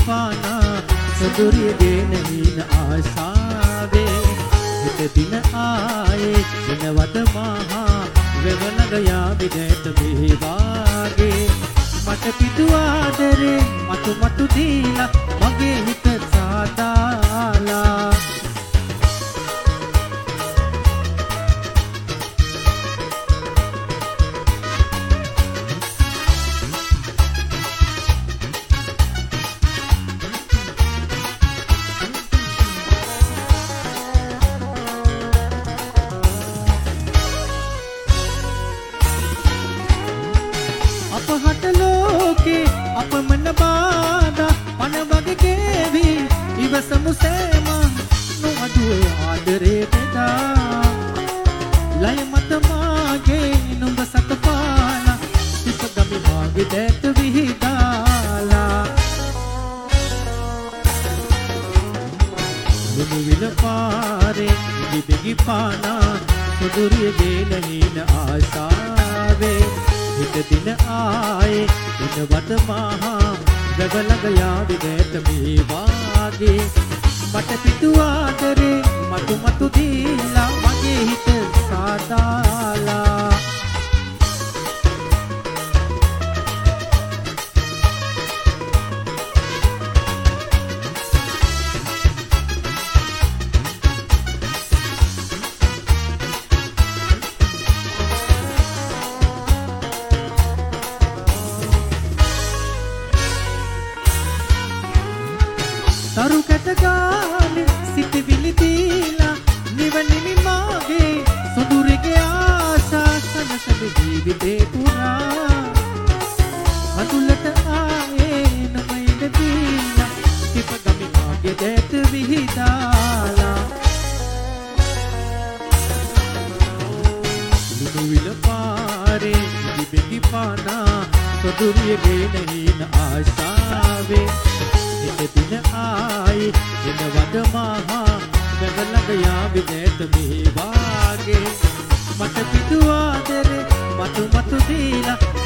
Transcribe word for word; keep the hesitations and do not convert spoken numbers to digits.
පානා සොඳුරිය ගෙනහින ආශාවේ හිත දින ආයේ දිනවද මහා වෙවලඟ යාවි දැත මෙහි වාගේ මට පිටු ආදරේ මතු මතු දීලා මගේ හිත සාදාලා අපහට ලෝකේ අපමණ බාධා පණ වගේ ගෙවි ඉවසමු සෑම නොඅඩුව ආදරේ බෙදා ලය මත මාගේ නුඹ සත පාලා සිපගමි මාගේ දැත විහිදාලා ලුණු විල පාරේ ඉදිබිගි පානා සොඳුරිය ගෙනහින ආශාවේ හිත දින ආයේ දිනවද මහා වැවලඟ යාවි දැත මේ වාගේ මට පිටු ආදරේ මතු මතු දීලා මගේ හිත සාදාලා තරු කැට ගාලේ සිටිවිලි දීලා නිවනිමි මාගේ සොඳුරිගේ ආශා සනසන ජීවිතේ පුරා අතුලට ආයේ නොමයිද දීලා සිපගමි මාගේ දැත විහිදාලා ලුණු විල පාරේ ඉදිබිගි පානා සොඳුරිය ගෙනහින ආශාවේ හිත දින ආයේ දිනවද මහා වැවලඟ යාවි දැත මේ වාගේ මට පිටු ආදරේ මතු මතු දීලා